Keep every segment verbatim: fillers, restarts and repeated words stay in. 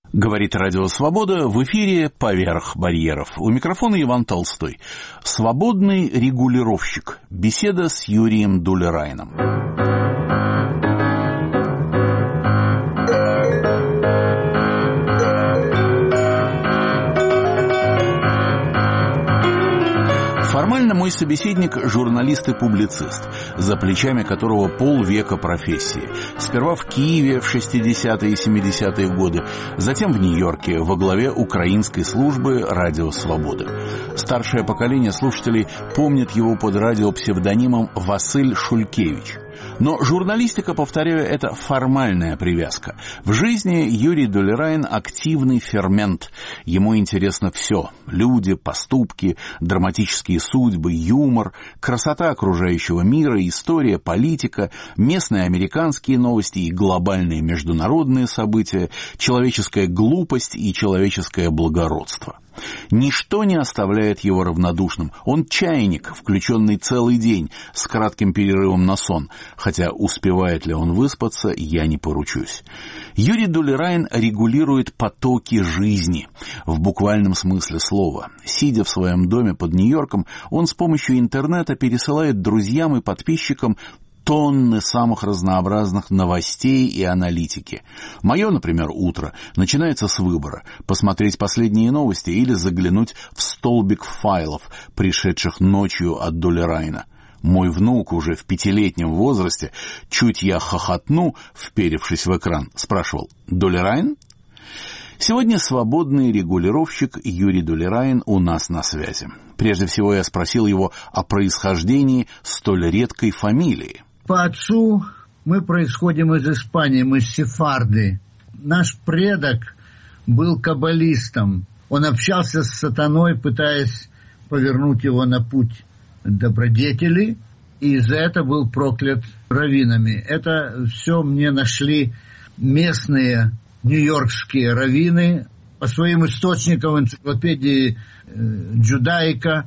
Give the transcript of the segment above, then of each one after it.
Говорит Радио Свобода, в эфире «Поверх барьеров». У микрофона Иван Толстой. Свободный регулировщик. Беседа с Юрием Дулерайном. Формально мой собеседник – журналист и публицист, за плечами которого полвека профессии. Сперва в Киеве в шестидесятые и семидесятые годы, затем в Нью-Йорке во главе украинской службы «Радио Свобода». Старшее поколение слушателей помнит его под радиопсевдонимом Василь Шулькевич. Но журналистика, повторяю, это формальная привязка. В жизни Юрий Дулерайн – активный фермент. Ему интересно все – люди, поступки, драматические судьбы, юмор, красота окружающего мира, история, политика, местные американские новости и глобальные международные события, человеческая глупость и человеческое благородство. Ничто не оставляет его равнодушным. Он чайник, включенный целый день, с кратким перерывом на сон. Хотя успевает ли он выспаться, я не поручусь. Юрий Дулерайн регулирует потоки жизни. В буквальном смысле слова. Сидя в своем доме под Нью-Йорком, он с помощью интернета пересылает друзьям и подписчикам тонны самых разнообразных новостей и аналитики. Мое, например, утро начинается с выбора – посмотреть последние новости или заглянуть в столбик файлов, пришедших ночью от Дулерайна. Мой внук уже в пятилетнем возрасте, чуть я хохотну, вперевшись в экран, спрашивал: «Дулерайн?» Сегодня свободный регулировщик Юрий Дулерайн у нас на связи. Прежде всего я спросил его о происхождении столь редкой фамилии. По отцу мы происходим из Испании, мы сефарды. Наш предок был каббалистом. Он общался с сатаной, пытаясь повернуть его на путь добродетели, и за это был проклят раввинами. Это все мне нашли местные нью-йоркские раввины по своим источникам в энциклопедии Джудаика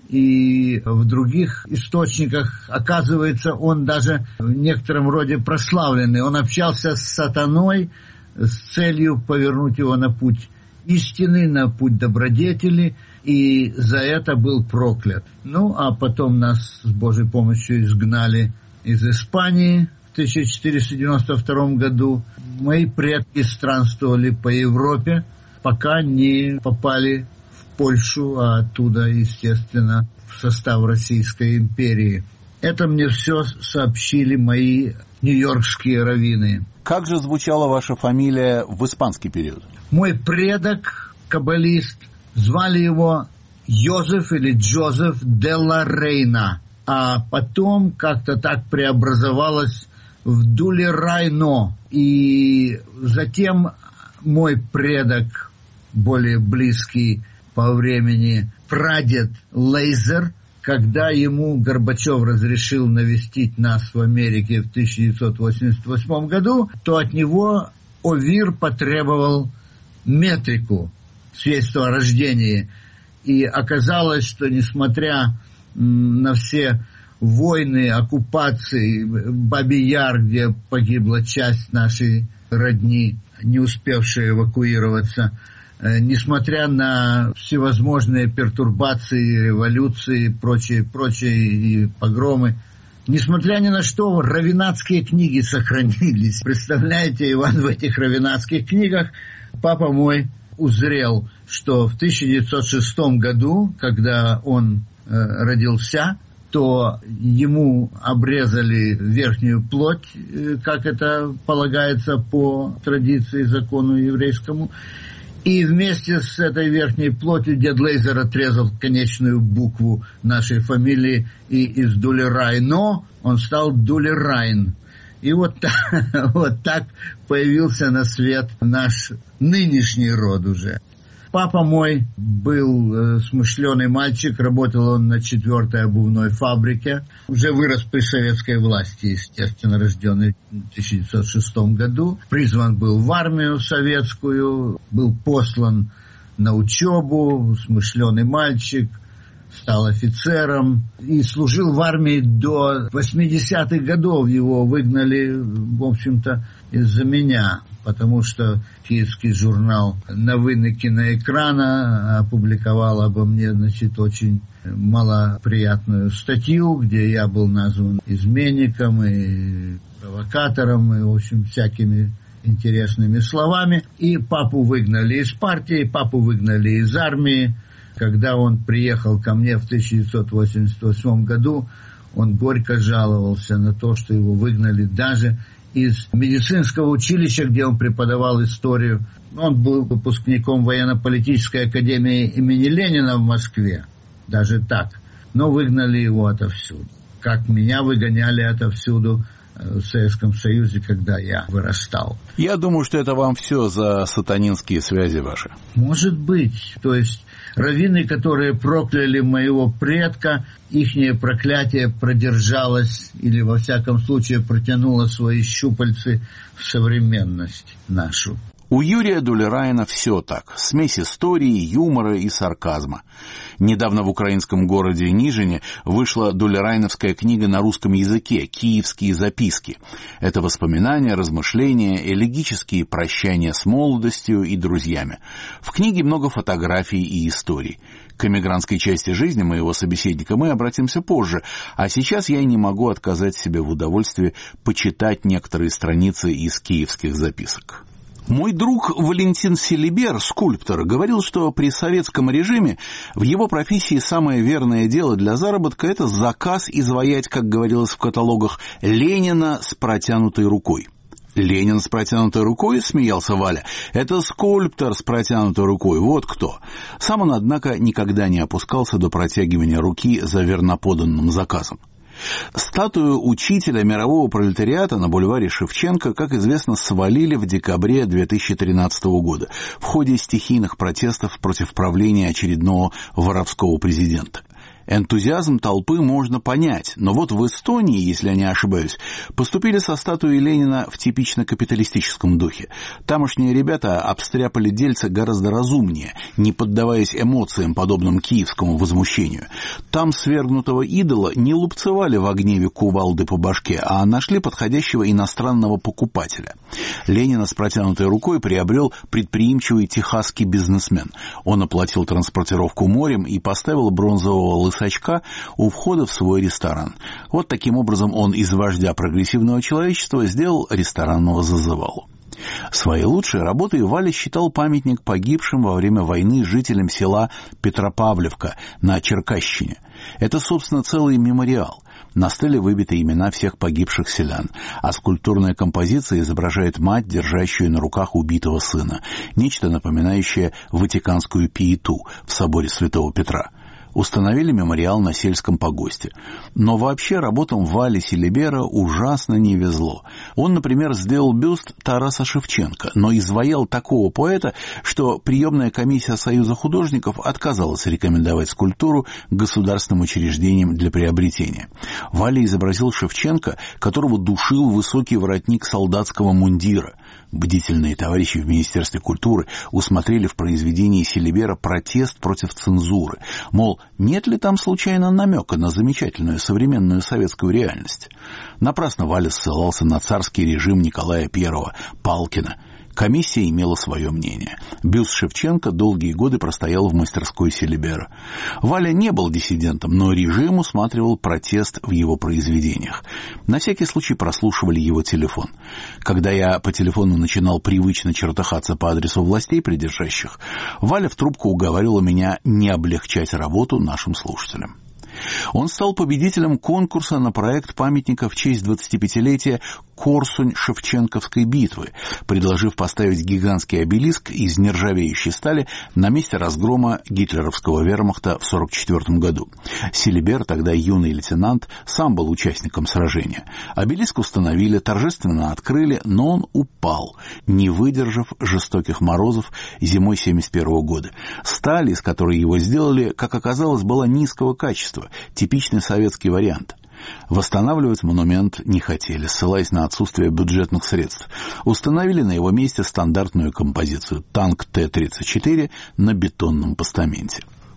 и в других источниках. Оказывается, он даже в некотором роде прославленный. Он общался с сатаной с целью повернуть его на путь истины, на путь добродетели, и за это был проклят. Ну, а потом нас с Божьей помощью изгнали из Испании в тысяча четыреста девяносто втором году. Мои предки странствовали по Европе, пока не попали в Польшу, а оттуда, естественно, в состав Российской империи. Это мне все сообщили мои нью-йоркские раввины. Как же звучала ваша фамилия в испанский период? Мой предок, каббалист, звали его Йозеф или Джозеф де ла Рейна, а потом как-то так преобразовалось в Дулерайно. И затем мой предок, более близкий по времени, прадед Лейзер, когда ему Горбачев разрешил навестить нас в Америке в тысяча девятьсот восемьдесят восьмом году, то от него ОВИР потребовал метрику, свидетельство о рождении. И оказалось, что несмотря на все войны, оккупации, Бабий Яр, где погибла часть нашей родни, не успевшая эвакуироваться, несмотря на всевозможные пертурбации, революции, прочие, прочие и погромы, несмотря ни на что, раввинатские книги сохранились. Представляете, Иван, в этих раввинатских книгах папа мой узрел, что в тысяча девятьсот шестом году, когда он э, родился, то ему обрезали верхнюю плоть, э, как это полагается по традиции, закону еврейскому. И вместе с этой верхней плотью дед Лейзер отрезал конечную букву нашей фамилии, и из Дулерайно он стал Дулерайн. И вот так, вот так появился на свет наш нынешний род уже. Папа мой был э, смышленый мальчик, работал он на четвертой обувной фабрике. Уже вырос при советской власти, естественно, рожденный в тысяча девятьсот шестом году. Призван был в армию советскую, был послан на учебу, смышленый мальчик, стал офицером и служил в армии до восьмидесятых годов. Его выгнали, в общем-то, из-за меня, потому что киевский журнал «Новины киноэкрана» опубликовал обо мне, значит, очень малоприятную статью, где я был назван изменником и провокатором, и, в общем, всякими интересными словами. И папу выгнали из партии, папу выгнали из армии. Когда он приехал ко мне в тысяча девятьсот восемьдесят восьмом году, он горько жаловался на то, что его выгнали даже из медицинского училища, где он преподавал историю. Он был выпускником военно-политической академии имени Ленина в Москве, даже так. Но выгнали его отовсюду. Как меня выгоняли отовсюду в Советском Союзе, когда я вырастал. Я думаю, что это вам все за сатанинские связи ваши. Может быть. То есть раввины, которые прокляли моего предка, ихнее проклятие продержалось или, во всяком случае, протянуло свои щупальцы в современность нашу. У Юрия Дулерайна все так. Смесь истории, юмора и сарказма. Недавно в украинском городе Нижине вышла дулерайновская книга на русском языке «Киевские записки». Это воспоминания, размышления, элегические прощания с молодостью и друзьями. В книге много фотографий и историй. К эмигрантской части жизни моего собеседника мы обратимся позже, а сейчас я не могу отказать себе в удовольствии почитать некоторые страницы из киевских записок. Мой друг Валентин Селибер, скульптор, говорил, что при советском режиме в его профессии самое верное дело для заработка – это заказ изваять, как говорилось в каталогах, Ленина с протянутой рукой. «Ленин с протянутой рукой?» — смеялся Валя. «Это скульптор с протянутой рукой, вот кто». Сам он, однако, никогда не опускался до протягивания руки за верноподанным заказом. Статую учителя мирового пролетариата на бульваре Шевченко, как известно, свалили в декабре две тысячи тринадцатого года в ходе стихийных протестов против правления очередного воровского президента. Энтузиазм толпы можно понять, но вот в Эстонии, если я не ошибаюсь, поступили со статуей Ленина в типично капиталистическом духе. Тамошние ребята обстряпали дельца гораздо разумнее, не поддаваясь эмоциям, подобным киевскому возмущению. Там свергнутого идола не лупцевали в гневе кувалды по башке, а нашли подходящего иностранного покупателя. Ленина с протянутой рукой приобрел предприимчивый техасский бизнесмен. Он оплатил транспортировку морем и поставил бронзового лысачка у входа в свой ресторан. Вот таким образом он из вождя прогрессивного человечества сделал ресторанного зазывалу. Своей лучшей работой Валя считал памятник погибшим во время войны жителям села Петропавловка на Черкащине. Это, собственно, целый мемориал. На стеле выбиты имена всех погибших селян, а скульптурная композиция изображает мать, держащую на руках убитого сына, нечто напоминающее ватиканскую пиету в соборе Святого Петра. Установили мемориал на сельском погосте. Но вообще работам Вали Селибера ужасно не везло. Он, например, сделал бюст Тараса Шевченко, но изваял такого поэта, что приемная комиссия Союза художников отказалась рекомендовать скульптуру государственным учреждениям для приобретения. Валя изобразил Шевченко, которого душил высокий воротник солдатского мундира. Бдительные товарищи в Министерстве культуры усмотрели в произведении Селибера протест против цензуры. Мол, нет ли там случайно намека на замечательную современную советскую реальность? Напрасно Валя ссылался на царский режим Николая Первого, Палкина. Комиссия имела свое мнение. Бюст Шевченко долгие годы простоял в мастерской Селибера. Валя не был диссидентом, но режим усматривал протест в его произведениях. На всякий случай прослушивали его телефон. Когда я по телефону начинал привычно чертыхаться по адресу властей придержащих, Валя в трубку уговаривала меня не облегчать работу нашим слушателям. Он стал победителем конкурса на проект памятника в честь двадцатипятилетия Корсунь-Шевченковской битвы, предложив поставить гигантский обелиск из нержавеющей стали на месте разгрома гитлеровского вермахта в сорок четвёртом году. Селибер, тогда юный лейтенант, сам был участником сражения. Обелиск установили, торжественно открыли, но он упал, не выдержав жестоких морозов зимой семьдесят первого года. Сталь, из которой его сделали, как оказалось, была низкого качества, типичный советский вариант. Восстанавливать монумент не хотели, ссылаясь на отсутствие бюджетных средств. Установили на его месте стандартную композицию танк Т тридцать четыре на бетонном постаменте.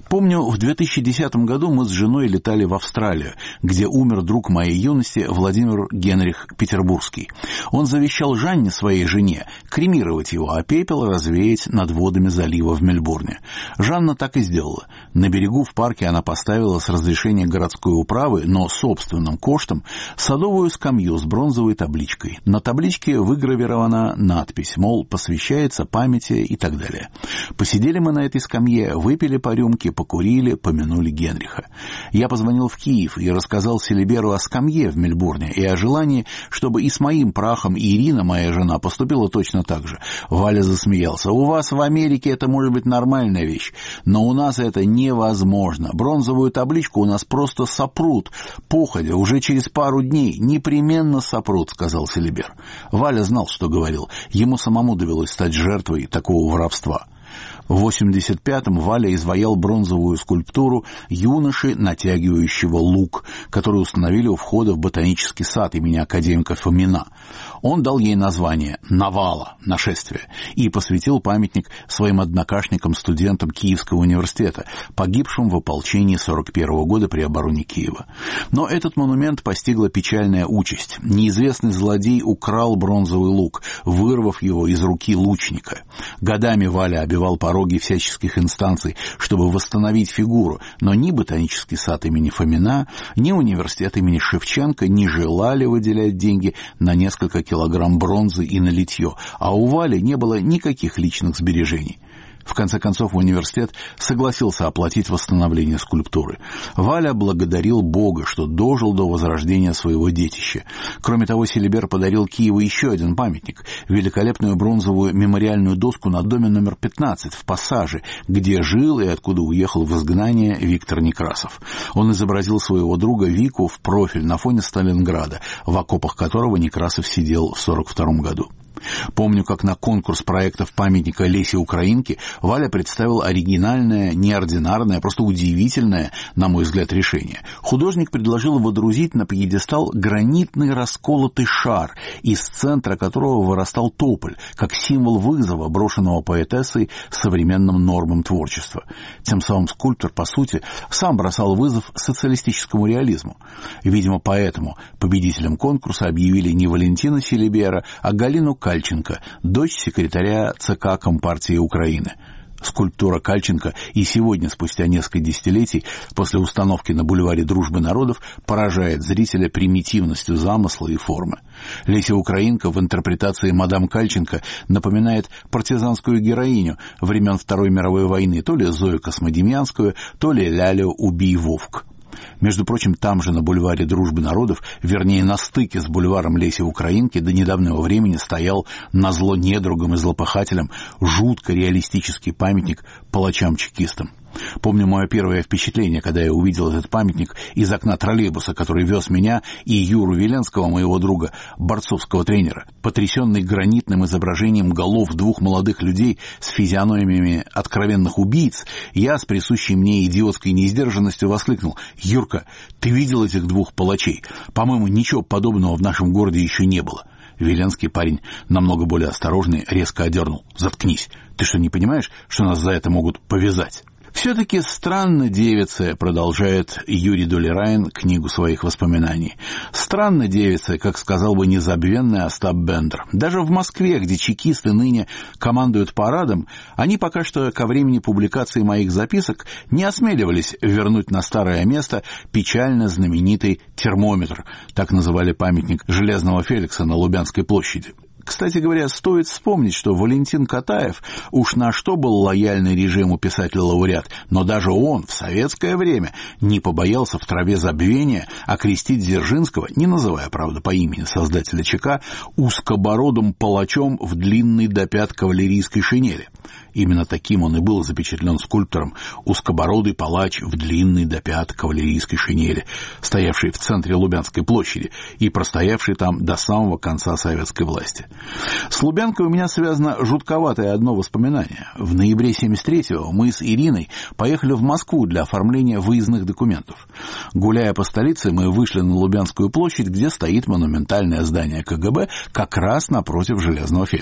Помню, в две тысячи десятом году мы с женой летали в Австралию, где умер друг моей юности Владимир Генрих Петербургский. Он завещал Жанне, своей жене, кремировать его, а пепел развеять над водами залива в Мельбурне. Жанна так и сделала. На берегу в парке она поставила с разрешения городской управы, но собственным коштом, садовую скамью с бронзовой табличкой. На табличке выгравирована надпись, мол, посвящается памяти и так далее. Посидели мы на этой скамье, выпили по рюмке, покурили, помянули Генриха. Я позвонил в Киев и рассказал Селиберу о скамье в Мельбурне и о желании, чтобы и с моим прахом и Ирина, моя жена, поступила точно так же. Валя засмеялся. У вас в Америке это может быть нормальная вещь, но у нас это невозможно. Бронзовую табличку у нас просто сопрут. Походя, уже через пару дней непременно сопрут, сказал Селибер. Валя знал, что говорил. Ему самому довелось стать жертвой такого воровства. В восемьдесят пятом Валя изваял бронзовую скульптуру юноши, натягивающего лук, которую установили у входа в ботанический сад имени академика Фомина. Он дал ей название «Навала», «Нашествие», и посвятил памятник своим однокашникам-студентам Киевского университета, погибшим в ополчении сорок первого года при обороне Киева. Но этот монумент постигла печальная участь. Неизвестный злодей украл бронзовый лук, вырвав его из руки лучника. Годами Валя обивал пороги всяческих инстанций, чтобы восстановить фигуру, но ни ботанический сад имени Фомина, ни университет имени Шевченко не желали выделять деньги на несколько килограмм бронзы и на литье, а у Вали не было никаких личных сбережений. В конце концов, университет согласился оплатить восстановление скульптуры. Валя благодарил Бога, что дожил до возрождения своего детища. Кроме того, Селибер подарил Киеву еще один памятник – великолепную бронзовую мемориальную доску на доме номер пятнадцать в Пассаже, где жил и откуда уехал в изгнание Виктор Некрасов. Он изобразил своего друга Вику в профиль на фоне Сталинграда, в окопах которого Некрасов сидел в сорок втором году. Помню, как на конкурс проектов памятника Лесе Украинке Валя представил оригинальное, неординарное, просто удивительное, на мой взгляд, решение. Художник предложил водрузить на пьедестал гранитный расколотый шар, из центра которого вырастал тополь, как символ вызова, брошенного поэтессой современным нормам творчества. Тем самым скульптор, по сути, сам бросал вызов социалистическому реализму. Видимо, поэтому победителем конкурса объявили не Валентина Селибера, а Галину Кальченко, дочь секретаря ЦК Компартии Украины. Скульптура Кальченко и сегодня, спустя несколько десятилетий, после установки на бульваре Дружбы народов, поражает зрителя примитивностью замысла и формы. Леся Украинка в интерпретации мадам Кальченко напоминает партизанскую героиню времен Второй мировой войны, то ли Зою Космодемьянскую, то ли Лялю «Убий Вовк». Между прочим, там же на бульваре Дружбы народов, вернее на стыке с бульваром Леси Украинки, до недавнего времени стоял назло недругам и злопыхателям жутко реалистический памятник палачам-чекистам. Помню мое первое впечатление, когда я увидел этот памятник из окна троллейбуса, который вез меня и Юру Веленского, моего друга, борцовского тренера. Потрясенный гранитным изображением голов двух молодых людей с физиономиями откровенных убийц, я с присущей мне идиотской неиздержанностью воскликнул: «Юрка, ты видел этих двух палачей? По-моему, ничего подобного в нашем городе еще не было». Веленский, парень намного более осторожный, резко одернул: «Заткнись, ты что, не понимаешь, что нас за это могут повязать?» «Все-таки странно, девица», — продолжает Юрий Долерайн книгу своих воспоминаний. «Странно, девица», как сказал бы незабвенный Остап Бендер. Даже в Москве, где чекисты ныне командуют парадом, они пока что ко времени публикации моих записок не осмеливались вернуть на старое место печально знаменитый термометр, так называли памятник Железного Феликса на Лубянской площади. Кстати говоря, стоит вспомнить, что Валентин Катаев уж на что был лояльный режиму писатель-лауреат, но даже он в советское время не побоялся в траве забвения окрестить Дзержинского, не называя, правда, по имени создателя ЧК, узкобородым палачом в длинной до пят кавалерийской шинели. Именно таким он и был запечатлен скульптором, узкобородый палач в длинной до пят кавалерийской шинели, стоявший в центре Лубянской площади и простоявший там до самого конца советской власти. С Лубянкой у меня связано жутковатое одно воспоминание. В ноябре семьдесят третьего мы с Ириной поехали в Москву для оформления выездных документов. Гуляя по столице, мы вышли на Лубянскую площадь, где стоит монументальное здание КГБ, как раз напротив Железного Феликса.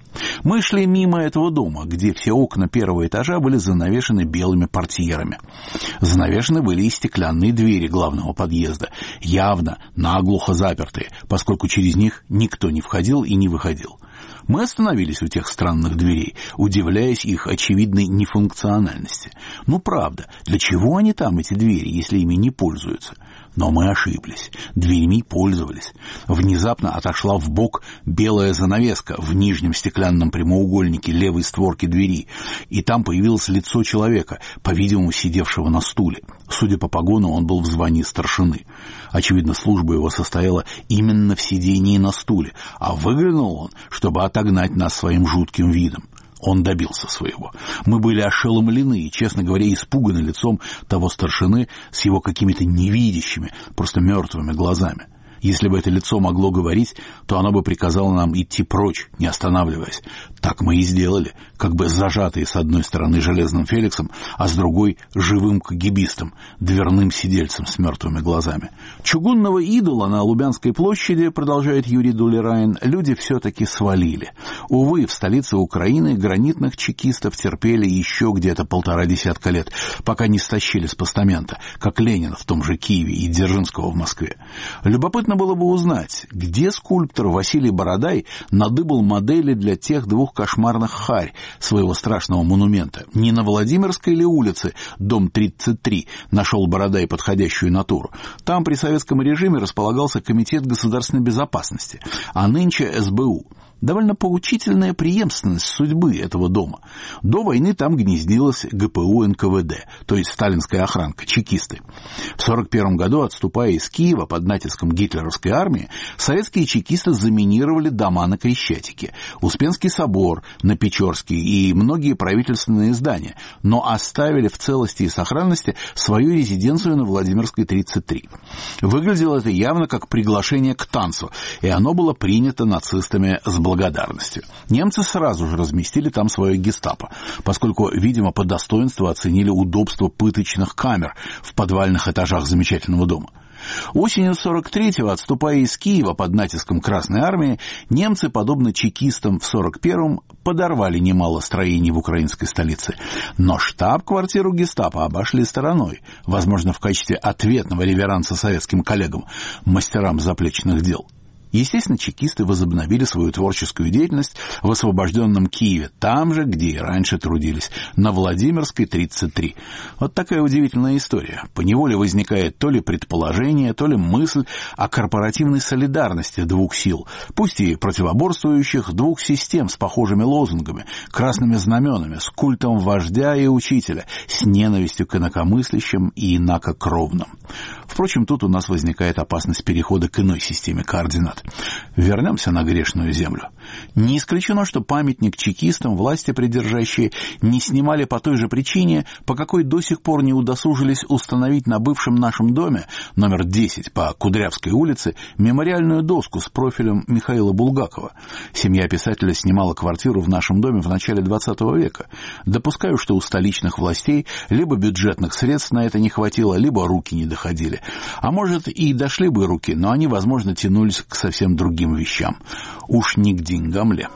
Мы шли мимо этого дома, где все окна первого этажа были занавешены белыми портьерами. Занавешены были и стеклянные двери главного подъезда, явно наглухо запертые, поскольку через них никто не входил и не выходил. Мы остановились у тех странных дверей, удивляясь их очевидной нефункциональности. Ну, правда, для чего они там, эти двери, если ими не пользуются? Но мы ошиблись. Дверьми пользовались. Внезапно отошла вбок белая занавеска в нижнем стеклянном прямоугольнике левой створки двери, и там появилось лицо человека, по-видимому, сидевшего на стуле. Судя по погону, он был в звании старшины. Очевидно, служба его состояла именно в сидении на стуле, а выглянул он, чтобы отогнать нас своим жутким видом. Он добился своего. Мы были ошеломлены и, честно говоря, испуганы лицом того старшины с его какими-то невидящими, просто мертвыми глазами. Если бы это лицо могло говорить, то оно бы приказало нам идти прочь, не останавливаясь. Так мы и сделали, как бы зажатые с одной стороны железным Феликсом, а с другой живым кагибистом, дверным сидельцем с мертвыми глазами. Чугунного идола на Лубянской площади, продолжает Юрий Дулерайн, люди все-таки свалили. Увы, в столице Украины гранитных чекистов терпели еще где-то полтора десятка лет, пока не стащили с постамента, как Ленина в том же Киеве и Дзержинского в Москве. Любопытно было бы узнать, где скульптор Василий Бородай надыбал модели для тех двух кошмарных харь своего страшного монумента. Не на Владимирской ли улице, дом тридцать три, нашел Бородай подходящую натуру. Там при советском режиме располагался Комитет государственной безопасности, а нынче эс бэ у. Довольно поучительная преемственность судьбы этого дома. До войны там гнездилась гэ пэ у эн ка вэ дэ, то есть сталинская охранка, чекисты. В сорок первом году, отступая из Киева под натиском гитлеровской армии, советские чекисты заминировали дома на Крещатике, Успенский собор на Печорске и многие правительственные здания, но оставили в целости и сохранности свою резиденцию на Владимирской тридцать три. Выглядело это явно как приглашение к танцу, и оно было принято нацистами с благодарностью. Немцы сразу же разместили там свое гестапо, поскольку, видимо, по достоинству оценили удобство пыточных камер в подвальных этажах замечательного дома. Осенью сорок третьего, отступая из Киева под натиском Красной армии, немцы, подобно чекистам в сорок первом, подорвали немало строений в украинской столице. Но штаб-квартиру гестапо обошли стороной, возможно, в качестве ответного реверанса советским коллегам, мастерам заплечных дел. Естественно, чекисты возобновили свою творческую деятельность в освобожденном Киеве, там же, где и раньше трудились, на Владимирской тридцать три. Вот такая удивительная история. Поневоле возникает то ли предположение, то ли мысль о корпоративной солидарности двух сил, пусть и противоборствующих, двух систем с похожими лозунгами, красными знаменами, с культом вождя и учителя, с ненавистью к инакомыслящим и инакокровным. Впрочем, тут у нас возникает опасность перехода к иной системе координат. Вернемся на грешную землю. Не исключено, что памятник чекистам власти придержащие не снимали по той же причине, по какой до сих пор не удосужились установить на бывшем нашем доме, номер десять по Кудрявской улице, мемориальную доску с профилем Михаила Булгакова. Семья писателя снимала квартиру в нашем доме в начале двадцатого века. Допускаю, что у столичных властей либо бюджетных средств на это не хватило, либо руки не доходили. А может, и дошли бы руки, но они, возможно, тянулись к совсем другим вещам. Уж не к деньгам ли?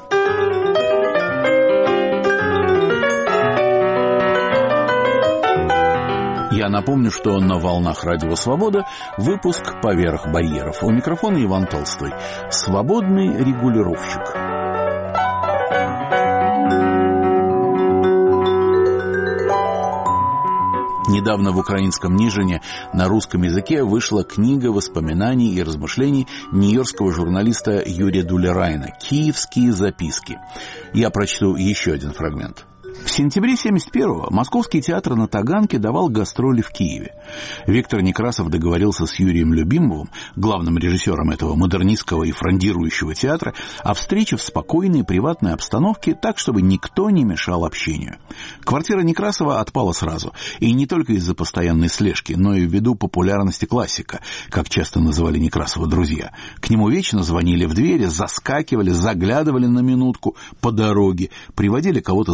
Я напомню, что на волнах Радио Свобода выпуск «Поверх барьеров». У микрофона Иван Толстой. Свободный регулировщик. Недавно в украинском Нижине на русском языке вышла книга воспоминаний и размышлений нью-йоркского журналиста Юрия Дулерайна «Киевские записки». Я прочту еще один фрагмент. В сентябре семьдесят первого Московский театр на Таганке давал гастроли в Киеве. Виктор Некрасов договорился с Юрием Любимовым, главным режиссером этого модернистского и фрондирующего театра, о встрече в спокойной приватной обстановке, так, чтобы никто не мешал общению. Квартира Некрасова отпала сразу, и не только из-за постоянной слежки, но и ввиду популярности классика, как часто называли Некрасова друзья. К нему вечно звонили в двери, заскакивали, заглядывали на минутку по дороге, приводили кого-то знакомиться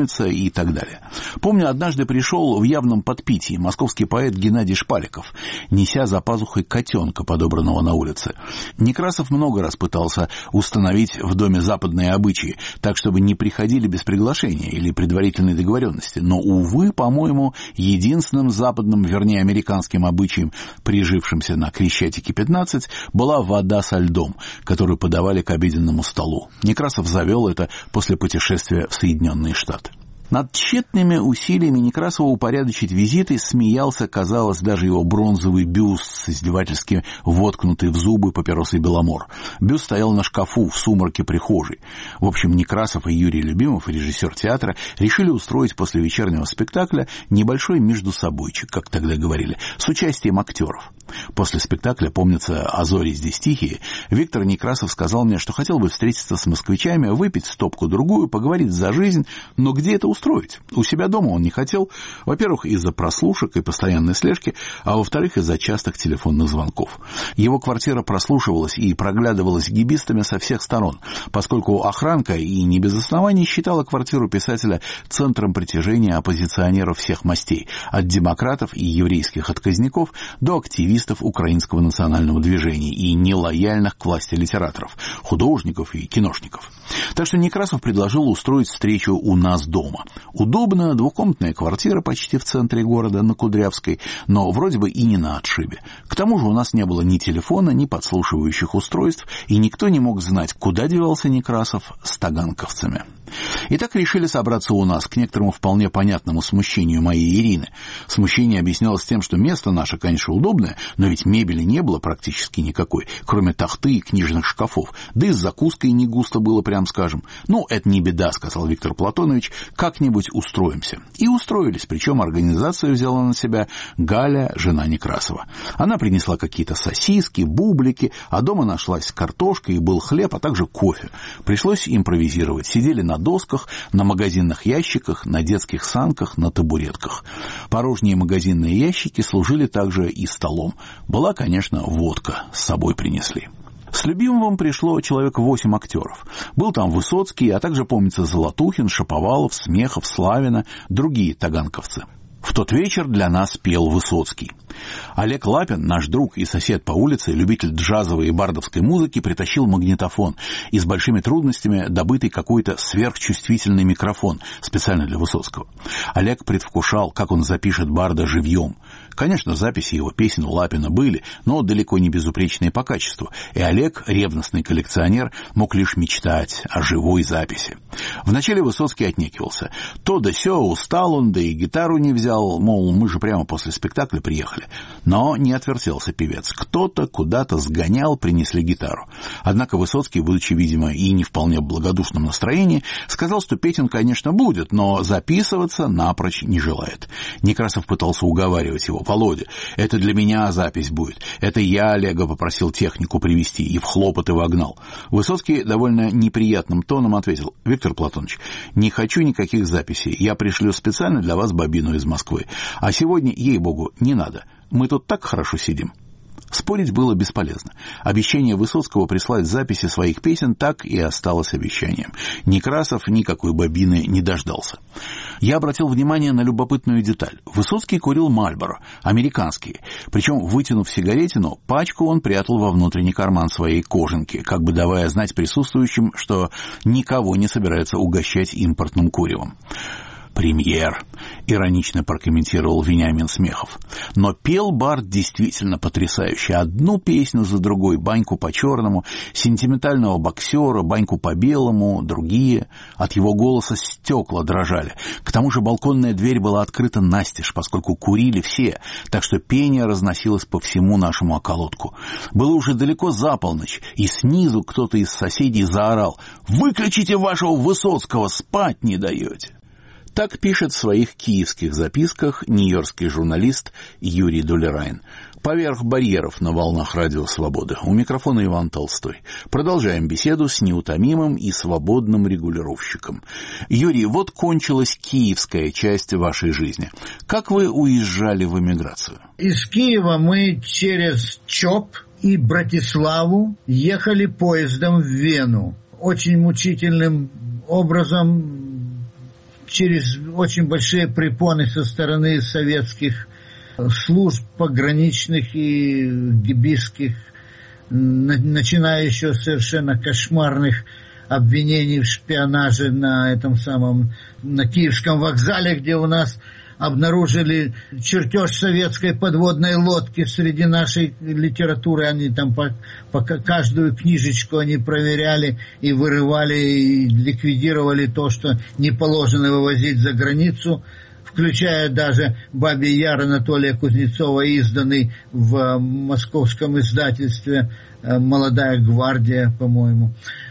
познакомиться и так далее. Помню, однажды пришел в явном подпитии московский поэт Геннадий Шпаликов, неся за пазухой котенка, подобранного на улице. Некрасов много раз пытался установить в доме западные обычаи, так, чтобы не приходили без приглашения или предварительной договоренности. Но, увы, по-моему, единственным западным, вернее, американским обычаем, прижившимся на Крещатике пятнадцать, была вода со льдом, которую подавали к обеденному столу. Некрасов завел это после путешествия в Соединенные Штаты. Над тщетными усилиями Некрасова упорядочить визиты смеялся, казалось, даже его бронзовый бюст с издевательски воткнутый в зубы папиросой Беломор. Бюст стоял на шкафу в сумраке прихожей. В общем, Некрасов и Юрий Любимов, режиссер театра, решили устроить после вечернего спектакля небольшой междусобойчик, как тогда говорили, с участием актеров. После спектакля, помнится, «А зори здесь тихие», Виктор Некрасов сказал мне, что хотел бы встретиться с москвичами, выпить стопку-другую, поговорить за жизнь, но где это устроить? У себя дома он не хотел, во-первых, из-за прослушек и постоянной слежки, а во-вторых, из-за частых телефонных звонков. Его квартира прослушивалась и проглядывалась гибистами со всех сторон, поскольку охранка, и не без оснований, считала квартиру писателя центром притяжения оппозиционеров всех мастей, от демократов и еврейских отказников до активистов украинского национального движения и нелояльных к власти литераторов, художников и киношников. Так что Некрасов предложил устроить встречу у нас дома. Удобная двухкомнатная квартира почти в центре города, на Кудрявской, но вроде бы и не на отшибе. К тому же у нас не было ни телефона, ни подслушивающих устройств, и никто не мог знать, куда девался Некрасов с таганковцами. И так решили собраться у нас, к некоторому вполне понятному смущению моей Ирины. Смущение объяснялось тем, что место наше, конечно, удобное, но ведь мебели не было практически никакой, кроме тахты и книжных шкафов, да и с закуской не густо было, прям скажем. «Ну, это не беда», — сказал Виктор Платонович, — «как-нибудь устроимся». И устроились, причем организацию взяла на себя Галя, жена Некрасова. Она принесла какие-то сосиски, бублики, а дома нашлась картошка и был хлеб, а также кофе. Пришлось импровизировать. Сидели на досках, на магазинных ящиках, на детских санках, на табуретках. Порожние магазинные ящики служили также и столом. Была, конечно, водка, с собой принесли. С Любимовым пришло человек восемь актеров. Был там Высоцкий, а также, помнится, Золотухин, Шаповалов, Смехов, Славина, другие таганковцы. В тот вечер для нас пел Высоцкий. Олег Лапин, наш друг и сосед по улице, любитель джазовой и бардовской музыки, притащил магнитофон и с большими трудностями добытый какой-то сверхчувствительный микрофон специально для Высоцкого. Олег предвкушал, как он запишет барда живьем. Конечно, записи его песен у Лапина были, но далеко не безупречные по качеству, и Олег, ревностный коллекционер, мог лишь мечтать о живой записи. Вначале Высоцкий отнекивался. То да сё, устал он, да и гитару не взял, мол, мы же прямо после спектакля приехали. Но не отвертелся певец. Кто-то куда-то сгонял, принесли гитару. Однако Высоцкий, будучи, видимо, и не вполне в благодушном настроении, сказал, что песен, конечно, будет, но записываться напрочь не желает. Некрасов пытался уговаривать его. «Володя, это для меня запись будет. Это я Олега попросил технику привезти и в хлопоты вогнал». Высоцкий довольно неприятным тоном ответил: «Виктор Платонович, не хочу никаких записей. Я пришлю специально для вас бобину из Москвы. А сегодня, ей-богу, не надо. Мы тут так хорошо сидим». Спорить было бесполезно. Обещание Высоцкого прислать записи своих песен так и осталось обещанием. Некрасов никакой бобины не дождался. Я обратил внимание на любопытную деталь. Высоцкий курил Мальборо, американские. Причем, вытянув сигаретину, пачку он прятал во внутренний карман своей кожанки, как бы давая знать присутствующим, что никого не собирается угощать импортным куревом. «Премьер», — иронично прокомментировал Вениамин Смехов. Но пел бард действительно потрясающе. Одну песню за другой, баньку по-черному, сентиментального боксера, баньку по-белому, другие. От его голоса стекла дрожали. К тому же балконная дверь была открыта настежь, поскольку курили все, так что пение разносилось по всему нашему околотку. Было уже далеко за полночь, и снизу кто-то из соседей заорал: «Выключите вашего Высоцкого, спать не даете!» Так пишет в своих киевских записках нью-йоркский журналист Юрий Долерайн. Поверх барьеров на волнах радио «Свобода». У микрофона Иван Толстой. Продолжаем беседу с неутомимым и свободным регулировщиком. Юрий, вот кончилась киевская часть вашей жизни. Как вы уезжали в эмиграцию? Из Киева мы через ЧОП и Братиславу ехали поездом в Вену. Очень мучительным образом через очень большие препоны со стороны советских служб пограничных и гибийских, начиная еще с совершенно кошмарных обвинений в шпионаже на этом самом, на Киевском вокзале, где у нас обнаружили чертеж советской подводной лодки среди нашей литературы. Они там по, по каждую книжечку они проверяли и вырывали, и ликвидировали то, что не положено вывозить за границу, включая даже «Бабий Яр» Анатолия Кузнецова, изданный в московском издательстве «Молодая гвардия», по-моему.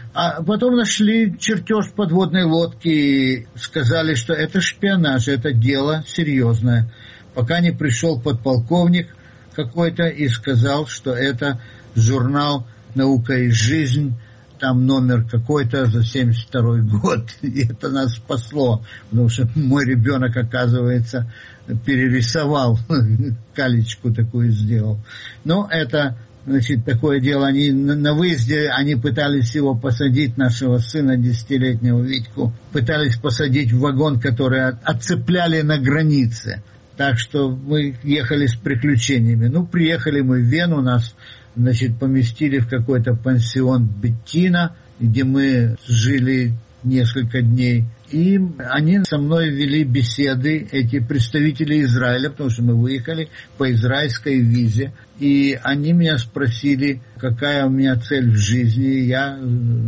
А потом нашли чертеж подводной лодки и сказали, что это шпионаж, это дело серьезное. Пока не пришел подполковник какой-то и сказал, что это журнал «Наука и жизнь», там номер какой-то за семьдесят второй год. И это нас спасло, потому что мой ребенок, оказывается, перерисовал, калечку такую сделал. Но это... Значит, такое дело, они на выезде, они пытались его посадить, нашего сына десятилетнего Витьку, пытались посадить в вагон, который отцепляли на границе. Так что мы ехали с приключениями. Ну, приехали мы в Вену, нас, значит, поместили в какой-то пансион Беттина, где мы жили несколько дней. И они со мной вели беседы, эти представители Израиля, потому что мы выехали по израильской визе. И они меня спросили, какая у меня цель в жизни. Я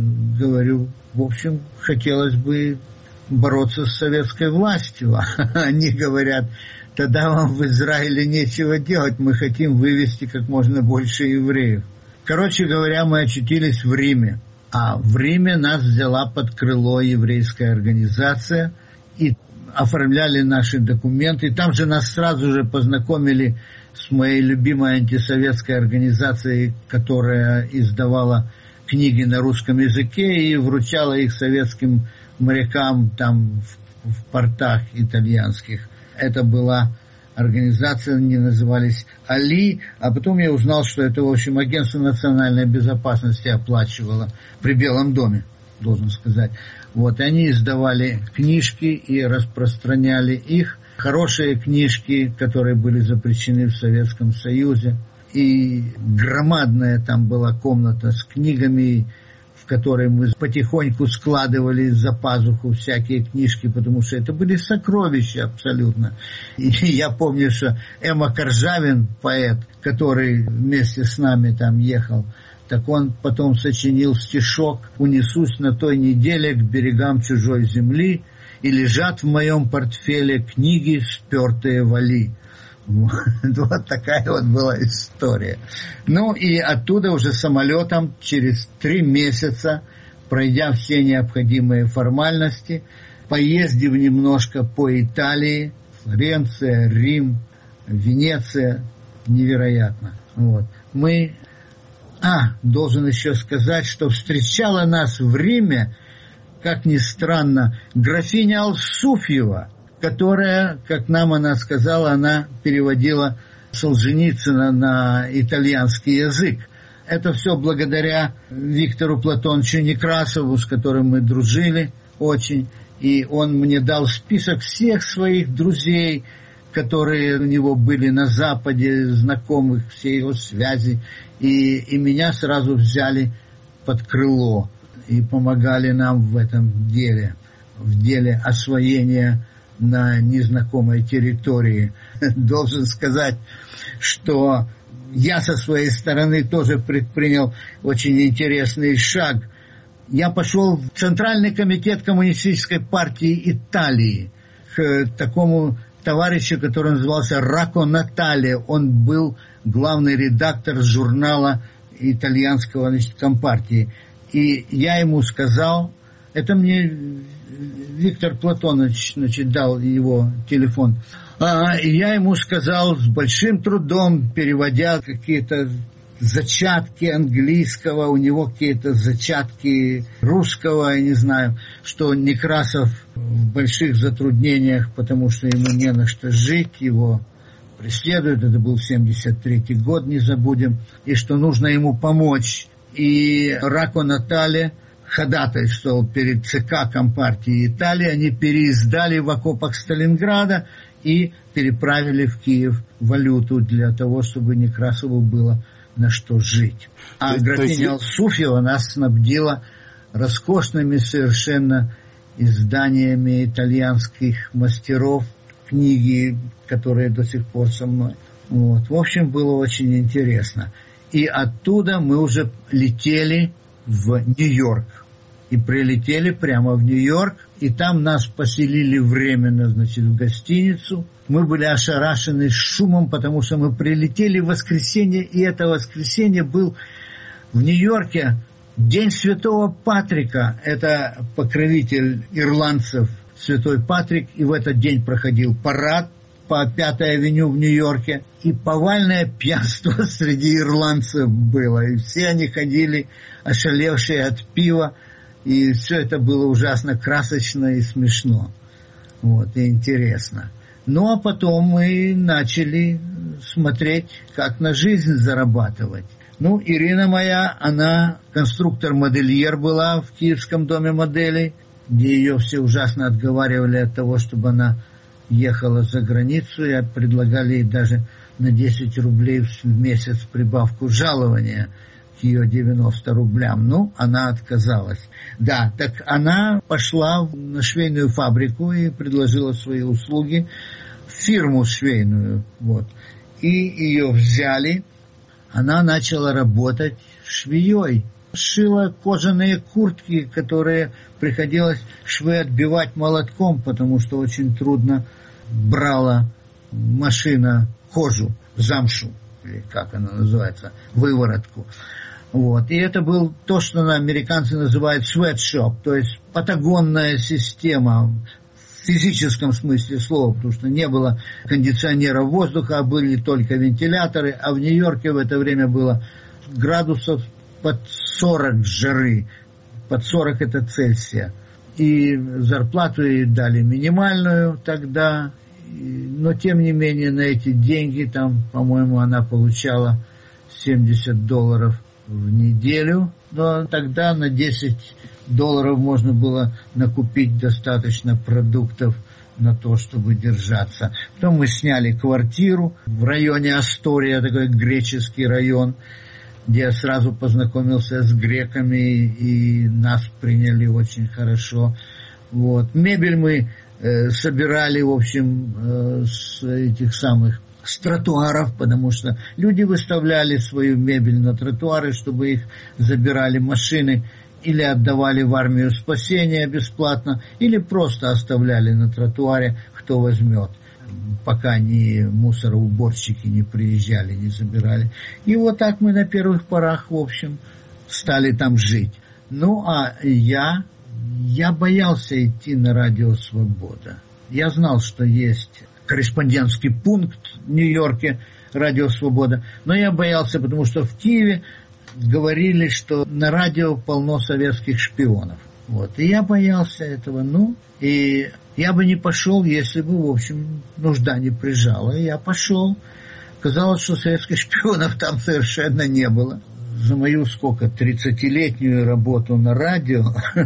говорю, в общем, хотелось бы бороться с советской властью. Они говорят, тогда вам в Израиле нечего делать, мы хотим вывести как можно больше евреев. Короче говоря, мы очутились в Риме. А в Риме нас взяла под крыло еврейская организация и оформляли наши документы. И там же нас сразу же познакомили с моей любимой антисоветской организацией, которая издавала книги на русском языке и вручала их советским морякам там в, в портах итальянских. Это была организация, они назывались «Али», а потом я узнал, что это, в общем, агентство национальной безопасности оплачивало при Белом доме, должен сказать. Вот, и они издавали книжки и распространяли их. Хорошие книжки, которые были запрещены в Советском Союзе. И громадная там была комната с книгами, в которой мы потихоньку складывали за пазуху всякие книжки, потому что это были сокровища абсолютно. И я помню, что Эма Коржавин, поэт, который вместе с нами там ехал, так он потом сочинил стишок «Унесусь на той неделе к берегам чужой земли, и лежат в моем портфеле книги, спертые вали». Вот такая вот была история. Ну и оттуда уже самолетом через три месяца, пройдя все необходимые формальности, поездив немножко по Италии, Флоренция, Рим, Венеция, невероятно. Вот. Мы... А, должен еще сказать, что встречала нас в Риме, как ни странно, графиня Алсуфьева, которая, как нам она сказала, она переводила Солженицына на итальянский язык. Это все благодаря Виктору Платоновичу Некрасову, с которым мы дружили очень. И он мне дал список всех своих друзей, которые у него были на Западе, знакомых, все его связи. И, и меня сразу взяли под крыло и помогали нам в этом деле, в деле освоения на незнакомой территории. Должен сказать, что я со своей стороны тоже предпринял очень интересный шаг. Я пошел в Центральный комитет Коммунистической партии Италии к такому товарищу, который назывался Рако Натале. Он был главный редактор журнала итальянского, значит, компартии. И я ему сказал, это мне Виктор Платонович, значит, дал его телефон. А, и я ему сказал с большим трудом, переводя какие-то зачатки английского, у него какие-то зачатки русского, я не знаю, что Некрасов в больших затруднениях, потому что ему не на что жить, его преследуют, это был семьдесят третий год, не забудем, и что нужно ему помочь. И Рако Натале ходатайствовал перед ЦК Компартии Италии, они переиздали в окопах Сталинграда и переправили в Киев валюту для того, чтобы Некрасову было на что жить. А то, графиня то есть... Алсуфьева нас снабдила роскошными совершенно изданиями итальянских мастеров, книги, которые до сих пор со мной. Вот. В общем, было очень интересно. И оттуда мы уже летели в Нью-Йорк. И прилетели прямо в Нью-Йорк. И там нас поселили временно, значит, в гостиницу. Мы были ошарашены шумом, потому что мы прилетели в воскресенье. И это воскресенье был в Нью-Йорке День Святого Патрика. Это покровитель ирландцев, Святой Патрик. И в этот день проходил парад по Пятой авеню в Нью-Йорке, и повальное пьянство среди ирландцев было, и все они ходили ошалевшие от пива, и все это было ужасно красочно и смешно, вот, и интересно. Ну, а потом мы начали смотреть, как на жизнь зарабатывать. Ну, Ирина моя, она конструктор-модельер была в Киевском доме моделей, где ее все ужасно отговаривали от того, чтобы она ехала за границу, и предлагали ей даже на десять рублей в месяц прибавку жалования к ее девяноста рублям. Ну, она отказалась. Да, так она пошла на швейную фабрику и предложила свои услуги в фирму швейную. Вот. И ее взяли. Она начала работать швеей. Шила кожаные куртки, которые приходилось швы отбивать молотком, потому что очень трудно брала машина кожу, замшу, или как она называется, выворотку. Вот. И это был то, что американцы называют sweatshop, то есть патагонная система в физическом смысле слова, потому что не было кондиционеров воздуха, а были только вентиляторы, а в Нью-Йорке в это время было градусов под сорок жары, под сорок это Цельсия. И зарплату ей дали минимальную тогда, но тем не менее на эти деньги, там, по-моему, она получала семьдесят долларов в неделю, но тогда на десять долларов можно было накупить достаточно продуктов на то, чтобы держаться. Потом мы сняли квартиру в районе Астория, такой греческий район, где я сразу познакомился с греками, и нас приняли очень хорошо. Вот. Мебель мы э, собирали, в общем, э, с этих самых, с тротуаров, потому что люди выставляли свою мебель на тротуары, чтобы их забирали машины, или отдавали в армию спасения бесплатно, или просто оставляли на тротуаре, кто возьмет, пока ни мусороуборщики не приезжали, не забирали. И вот так мы на первых порах, в общем, стали там жить. Ну, а я, я боялся идти на радио «Свобода». Я знал, что есть корреспондентский пункт в Нью-Йорке, радио «Свобода», но я боялся, потому что в Киеве говорили, что на радио полно советских шпионов. Вот. И я боялся этого. Ну, и я бы не пошел, если бы, в общем, нужда не прижала. И я пошел. Казалось, что советских шпионов там совершенно не было. За мою, сколько, тридцатилетнюю работу на радио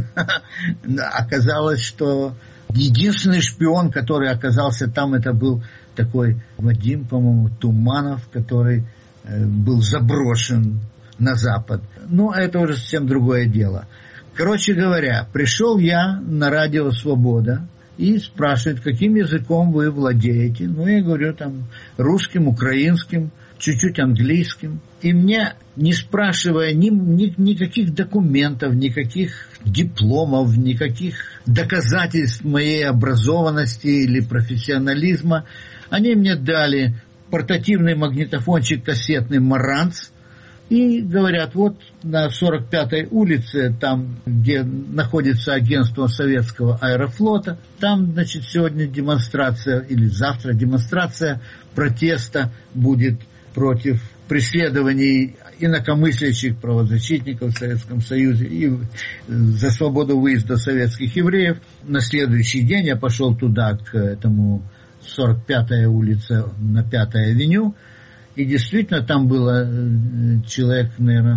оказалось, что единственный шпион, который оказался там, это был такой Вадим, по-моему, Туманов, который был заброшен на Запад. Ну, это уже совсем другое дело. Короче говоря, пришел я на радио «Свобода» и спрашивает, каким языком вы владеете. Ну, я говорю, там, русским, украинским, чуть-чуть английским. И мне, не спрашивая ни, ни, никаких документов, никаких дипломов, никаких доказательств моей образованности или профессионализма, они мне дали портативный магнитофончик кассетный «Маранц», и говорят, вот на сорок пятой улице, там, где находится агентство советского аэрофлота, там, значит, сегодня демонстрация, или завтра демонстрация протеста будет против преследований инакомыслящих правозащитников в Советском Союзе и за свободу выезда советских евреев. На следующий день я пошел туда, к этому сорок пятая улица на Пятой авеню, и действительно там было человек, наверное,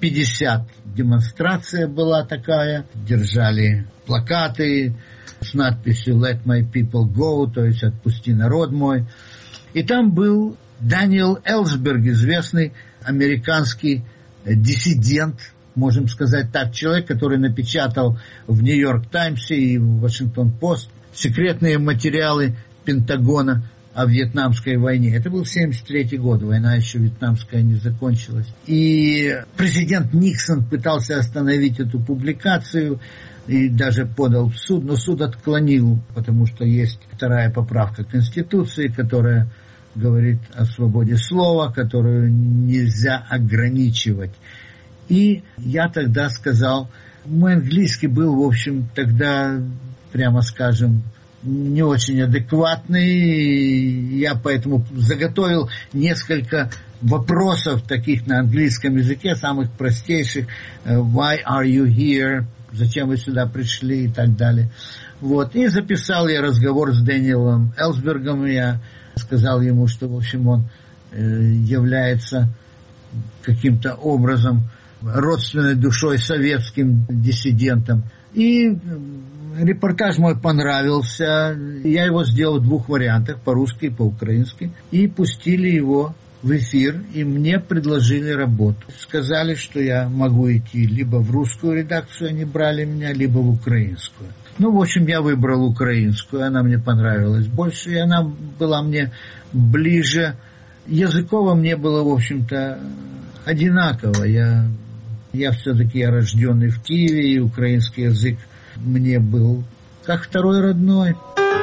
пятьдесят демонстрация была такая. Держали плакаты с надписью «Let my people go», то есть «Отпусти народ мой». И там был Дэниел Элсберг, известный американский диссидент, можем сказать так, человек, который напечатал в «Нью-Йорк Таймсе» и в «Вашингтон-Пост» секретные материалы Пентагона о Вьетнамской войне. Это был семьдесят третий год, война еще вьетнамская не закончилась. И президент Никсон пытался остановить эту публикацию и даже подал в суд, но суд отклонил, потому что есть вторая поправка Конституции, которая говорит о свободе слова, которую нельзя ограничивать. И я тогда сказал, мой английский был, в общем, тогда, прямо скажем, не очень адекватный. Я поэтому заготовил несколько вопросов таких на английском языке, самых простейших. Why are you here? Зачем вы сюда пришли? И так далее. Вот. И записал я разговор с Дэниелом Элсбергом. Я сказал ему, что, в общем, он является каким-то образом родственной душой советским диссидентам. И репортаж мой понравился. Я его сделал в двух вариантах, по-русски и по-украински. И пустили его в эфир, и мне предложили работу. Сказали, что я могу идти либо в русскую редакцию, они брали меня, либо в украинскую. Ну, в общем, я выбрал украинскую, она мне понравилась больше, и она была мне ближе. Языково мне было, в общем-то, одинаково. Я, я все-таки я рожденный в Киеве, и украинский язык мне был как второй родной.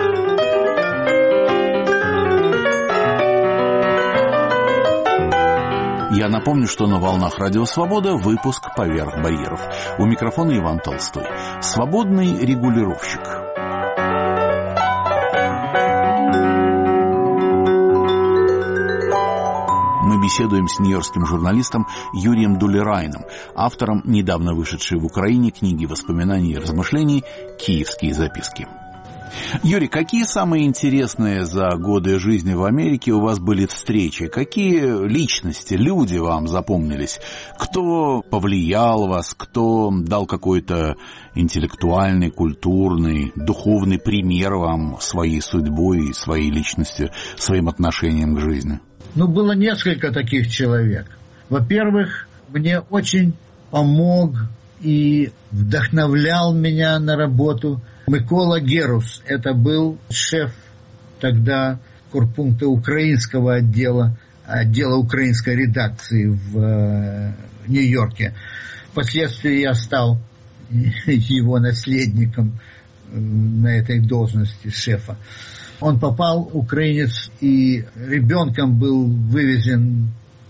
Я напомню, что на «Волнах Радио Свобода» выпуск «Поверх барьеров». У микрофона Иван Толстой. Свободный регулировщик. Мы беседуем с нью-йоркским журналистом Юрием Дулерайном, автором недавно вышедшей в Украине книги воспоминаний и размышлений «Киевские записки». Юрий, какие самые интересные за годы жизни в Америке у вас были встречи? Какие личности, люди вам запомнились? Кто повлиял вас? Кто дал какой-то интеллектуальный, культурный, духовный пример вам своей судьбой и своей личностью, своим отношением к жизни? Ну, было несколько таких человек. Во-первых, мне очень помог и вдохновлял меня на работу Микола Герус. Это был шеф тогда корпункта украинского отдела, отдела украинской редакции в э, Нью-Йорке. Впоследствии я стал его наследником э, на этой должности шефа. Он попал, украинец, и ребенком был вывезен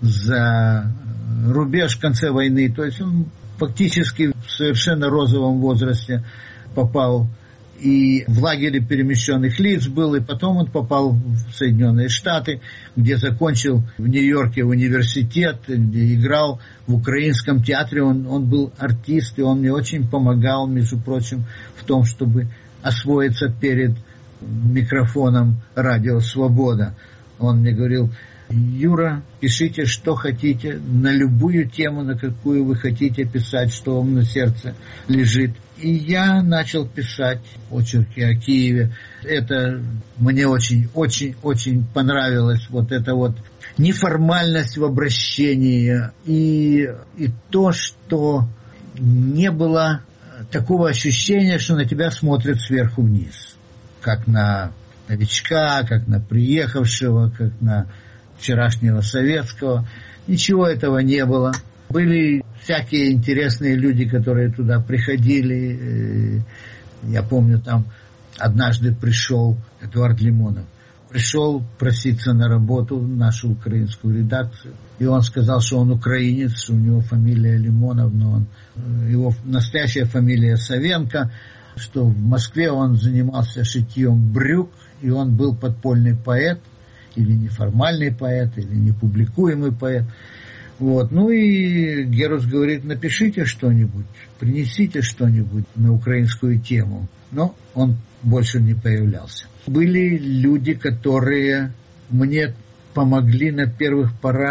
за рубеж в конце войны. То есть он фактически в совершенно розовом возрасте попал и в лагере перемещенных лиц был, и потом он попал в Соединенные Штаты, где закончил в Нью-Йорке университет, где играл в украинском театре. Он, он был артист, и он мне очень помогал, между прочим, в том, чтобы освоиться перед микрофоном «Радио Свобода». Он мне говорил: Юра, пишите, что хотите, на любую тему, на какую вы хотите писать, что вам на сердце лежит. И я начал писать очерки о Киеве. Это мне очень-очень-очень понравилось. Вот эта вот неформальность в обращении. И, и то, что не было такого ощущения, что на тебя смотрят сверху вниз. Как на новичка, как на приехавшего, как на вчерашнего советского. Ничего этого не было. Были всякие интересные люди, которые туда приходили. Я помню, там однажды пришел Эдуард Лимонов. Пришел проситься на работу в нашу украинскую редакцию. И он сказал, что он украинец, у него фамилия Лимонов, но он, его настоящая фамилия Савенко, что в Москве он занимался шитьем брюк, и он был подпольный поэт, или неформальный поэт, или непубликуемый поэт. Вот. Ну и Герус говорит: напишите что-нибудь, принесите что-нибудь на украинскую тему. Но он больше не появлялся. Были люди, которые мне помогли на первых порах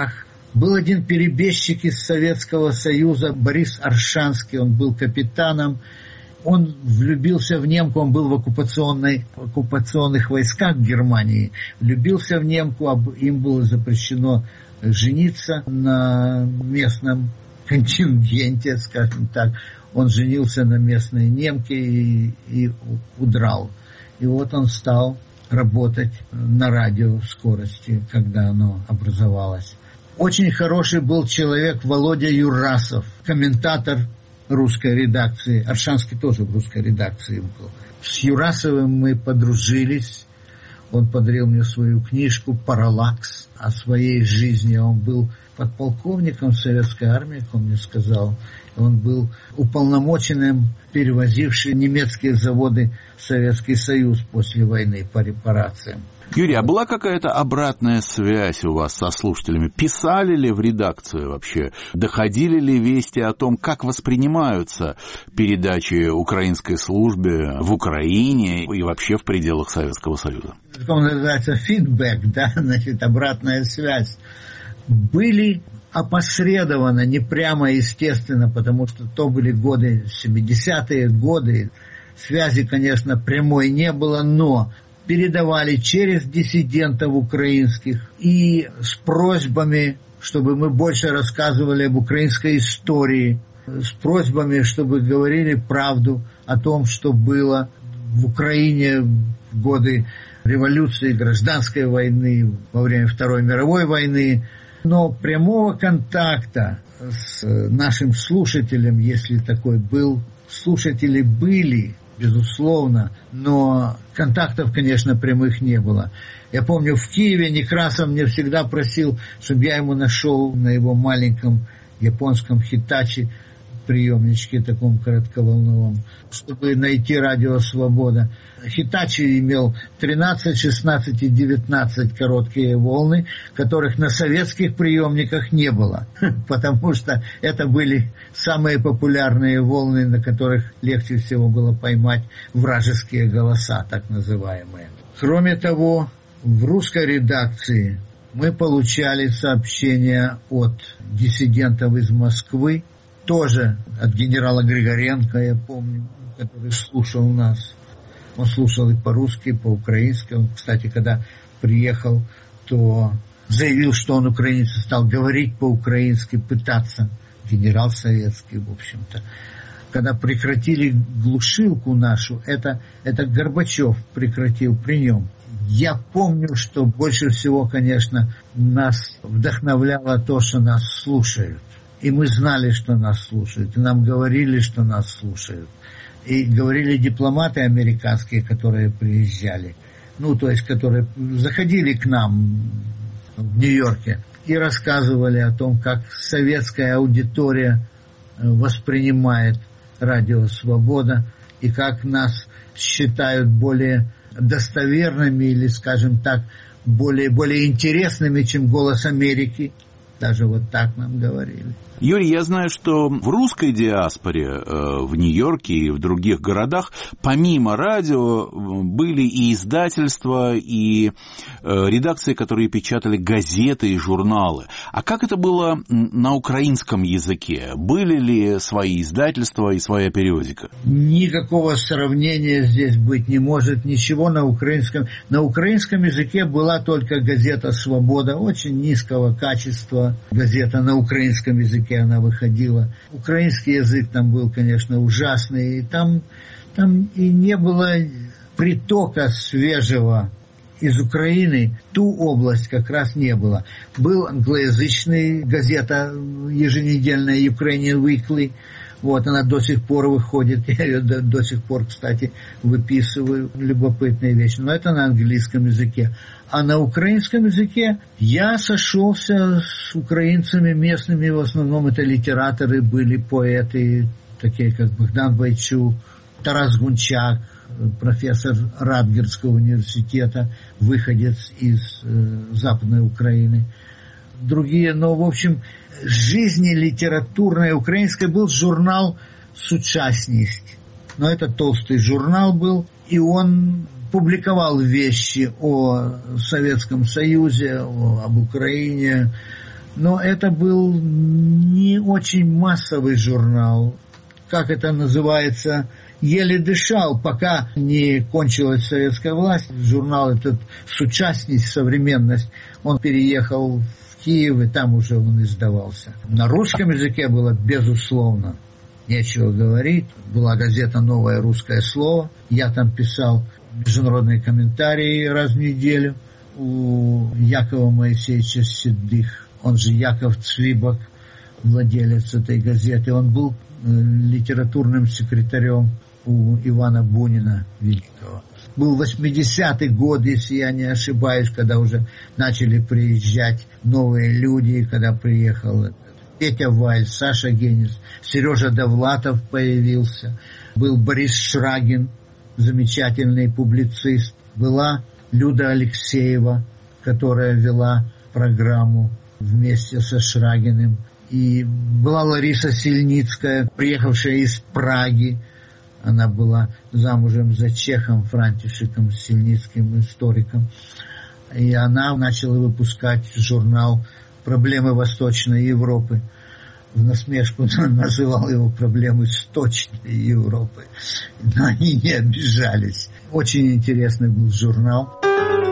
Был один перебежчик из Советского Союза, Борис Аршанский, он был капитаном. Он влюбился в немку, он был в оккупационной, в оккупационных войсках Германии. Влюбился в немку, им было запрещено жениться на местном контингенте, скажем так. Он женился на местной немке и, и удрал. И вот он стал работать на радио в скорости, когда оно образовалось. Очень хороший был человек Володя Юрасов, комментатор русской редакции. Аршанский тоже в русской редакции был. С Юрасовым мы подружились. Он подарил мне свою книжку «Параллакс» о своей жизни. Он был подполковником советской армии, как он мне сказал. Он был уполномоченным, перевозивший немецкие заводы в Советский Союз после войны по репарациям. Юрий, а была какая-то обратная связь у вас со слушателями? Писали ли в редакцию вообще? Доходили ли вести о том, как воспринимаются передачи украинской службе в Украине и вообще в пределах Советского Союза? Это называется фидбэк, да, значит, обратная связь. Были опосредованно, не прямо, естественно, потому что то были годы, семидесятые годы. Связи, конечно, прямой не было, но передавали через диссидентов украинских и с просьбами, чтобы мы больше рассказывали об украинской истории, с просьбами, чтобы говорили правду о том, что было в Украине в годы революции, гражданской войны, во время Второй мировой войны. Но прямого контакта с нашим слушателем, если такой был, слушатели были, безусловно, но контактов, конечно, прямых не было. Я помню, в Киеве Некрасов мне всегда просил, чтобы я ему нашел на его маленьком японском Хитачи, приемничке таком коротковолновом, чтобы найти радио «Свобода». Хитачи имел тринадцать, шестнадцать и девятнадцать короткие волны, которых на советских приемниках не было, потому что это были самые популярные волны, на которых легче всего было поймать вражеские голоса, так называемые. Кроме того, в русской редакции мы получали сообщения от диссидентов из Москвы, тоже от генерала Григоренко, я помню, который слушал нас. Он слушал и по-русски, и по-украински. Он, кстати, когда приехал, то заявил, что он украинец, стал говорить по-украински, пытаться. Генерал советский, в общем-то. Когда прекратили глушилку нашу, это, это Горбачев прекратил при нем. Я помню, что больше всего, конечно, нас вдохновляло то, что нас слушают. И мы знали, что нас слушают. И нам говорили, что нас слушают. И говорили дипломаты американские, которые приезжали. Ну, то есть, которые заходили к нам в Нью-Йорке и рассказывали о том, как советская аудитория воспринимает радио «Свобода» и как нас считают более достоверными или, скажем так, более, более интересными, чем «Голос Америки». Даже вот так нам говорили. Юрий, я знаю, что в русской диаспоре, в Нью-Йорке и в других городах, помимо радио, были и издательства, и редакции, которые печатали газеты и журналы. А как это было на украинском языке? Были ли свои издательства и своя периодика? Никакого сравнения здесь быть не может, ничего на украинском. На украинском языке была только газета «Свобода», очень низкого качества газета на украинском языке. Она выходила. Украинский язык там был, конечно, ужасный. И там, там и не было притока свежего из Украины. Ту область как раз не было. Был англоязычный газета еженедельная Ukrainian Weekly. Вот, она до сих пор выходит. Я ее до, до сих пор, кстати, выписываю. Любопытные вещи. Но это на английском языке. А на украинском языке я сошелся с украинцами местными. В основном это литераторы были, поэты, такие как Богдан Бойчук, Тарас Гунчак, профессор Радгерского университета, выходец из э, Западной Украины. Другие, но, в общем, жизни литературной украинской был журнал «Сучасність». Но это толстый журнал был, и он публиковал вещи о Советском Союзе, о, об Украине, Но это был не очень массовый журнал, как это называется, еле дышал, пока не кончилась советская власть. Журнал этот «Сучасность, современность», он переехал в Киев, и там уже он издавался. На русском языке было, безусловно, нечего говорить. Была газета «Новое русское слово». Я там писал международные комментарии раз в неделю. У Якова Моисеевича Седых, он же Яков Цвибок, владелец этой газеты, он был литературным секретарем у Ивана Бунина великого. Был восьмидесятый год, если я не ошибаюсь, когда уже начали приезжать новые люди, когда приехал Петя Валь, Саша Генис, Сережа Довлатов появился, был Борис Шрагин, замечательный публицист, была Люда Алексеева, которая вела программу вместе со Шрагиным, и была Лариса Сильницкая, приехавшая из Праги. Она была замужем за чехом Франтишиком Сильницким, историком. И она начала выпускать журнал «Проблемы Восточной Европы». В насмешку называл его «Проблемы Сточной Европы». Но они не обижались. Очень интересный был журнал.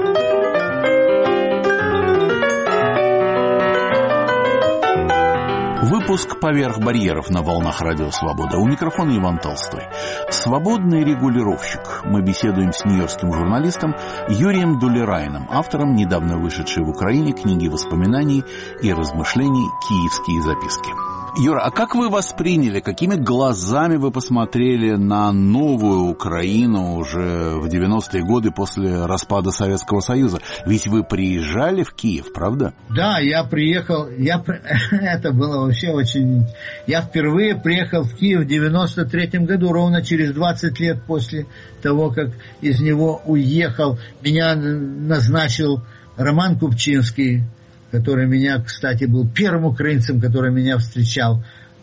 Выпуск «Поверх барьеров» на волнах Радио Свобода. У микрофона Иван Толстой. Свободный регулировщик. Мы беседуем с нью-йоркским журналистом Юрием Дулерайном, автором недавно вышедшей в Украине книги воспоминаний и размышлений «Киевские записки». Юра, а как вы восприняли, какими глазами вы посмотрели на новую Украину уже в девяностые годы после распада Советского Союза? Ведь вы приезжали в Киев, правда? Да, я приехал, я, это было вообще очень... Я впервые приехал в Киев в девяносто третьем году, ровно через двадцать лет после того, как из него уехал. Меня назначил Роман Купчинский, который меня, кстати, был первым украинцем, который меня встречал